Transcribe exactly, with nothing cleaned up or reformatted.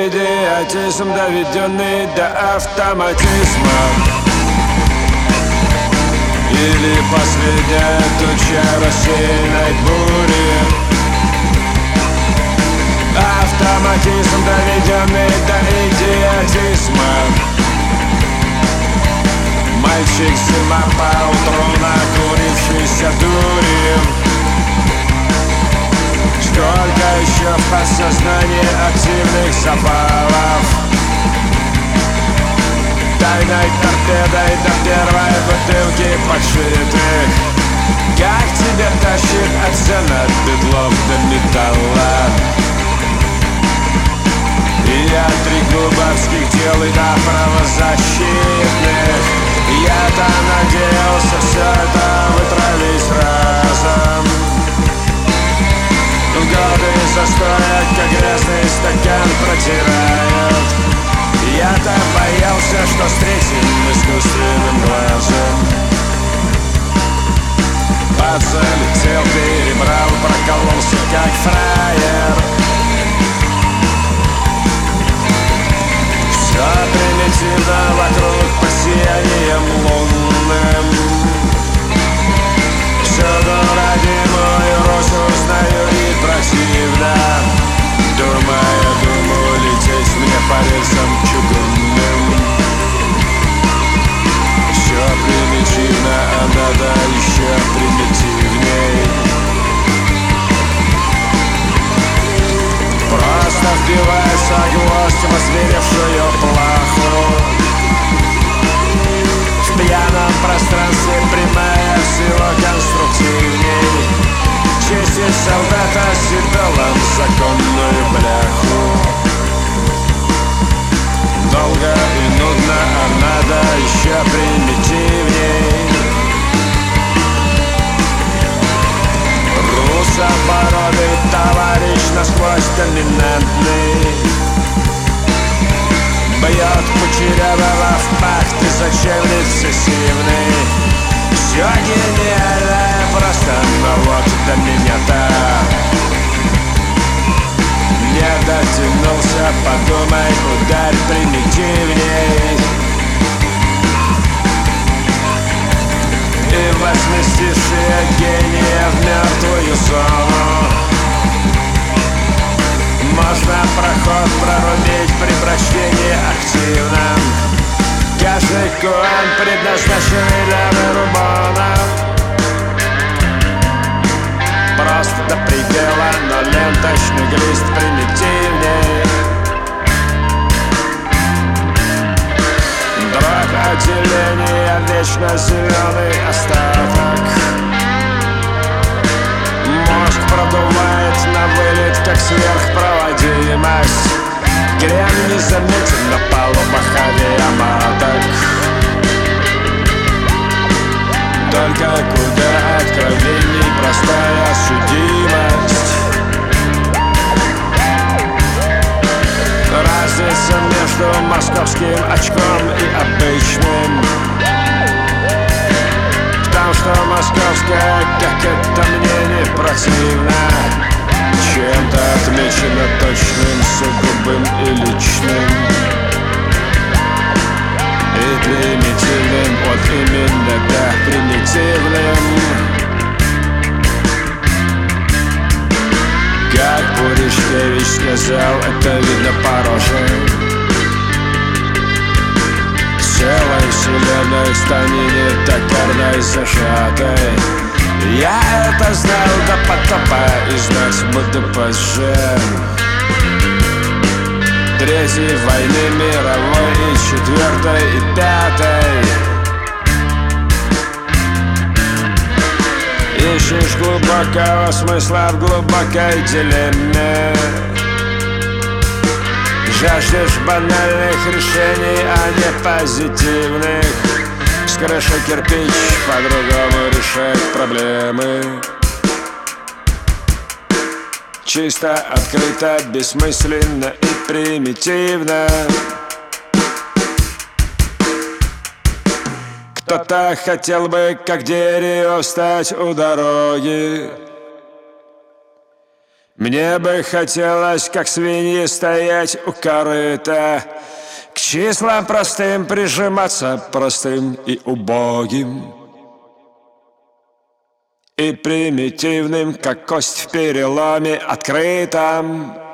идиотизм, доведенный до автоматизма. Или последняя туча рассеянной бури. Автоматизм, доведенный до идиотизма. Мальчик зима поутру, накурившийся дури. Сколько еще в подсознании активных запалов, тайной торпедой до первой бутылки подшитых. Как тебя тащит от стен, от бедлов до металла. И от тригубовских дел и до правозащитных. Я-то надеялся все это вытравить разом. Годы застоя, как грязный стакан, протирают. Я-то боялся, что встретим искусственным глазом. Подзалетел, перебрал, прокололся, как фраер. Все примитивно вокруг под сиянием лунным. Всюду родимую росу узнаю и противно. Думаю, думаю, лететь мне по рельсам чугунным. Все примитивно, а надо еще примитивней. Просто вбивается гвоздь в озверевшую плаху. В пьяном пространстве прямая сила конструктивней. Чистить солдата седалом законную бляху. Долго и нудно, а надо еще примитивней. Русобородый товарищ насквозь доминантный бьет кучерявого в пах, ты зачем рецессивный? Все гениальное просто, но вот до меня-то не дотянулся, подумай, ударь примитивней. И возместившие гения в мертвую зону. Можно проход прорубить при прочтении активном. Каждый куан предназначенный для вырубана. Просто до предела, но ленточный глист примитивней. Дробь отделения, вечно зеленый остаток. Мозг продувает на вылет, как сверхпроводимость. Крем не заметен на палубах авиаматок. Только куда откровений простая судимость. Разница между московским очком и обычным в том, что московская, как это мне не противно, чем-то отмечено точным, сугубым и личным. И примитивным, вот именно, да, примитивным. Как Пуришкевич сказал, это видно по роже. Целой вселенной станине токарной зажатой. Я это знал до потопа и знать буду позже. Третьей войны мировой и четвертой и пятой. Ищешь глубокого смысла в глубокой дилемме. Жаждешь банальных решений, а не позитивных. С крыши кирпич по-другому решать проблемы. Чисто, открыто, бессмысленно и примитивно. Кто-то хотел бы, как дерево, встать у дороги. Мне бы хотелось, как свиньи, стоять у корыта, к числам простым прижиматься, простым и убогим, и примитивным, как кость в переломе открытом.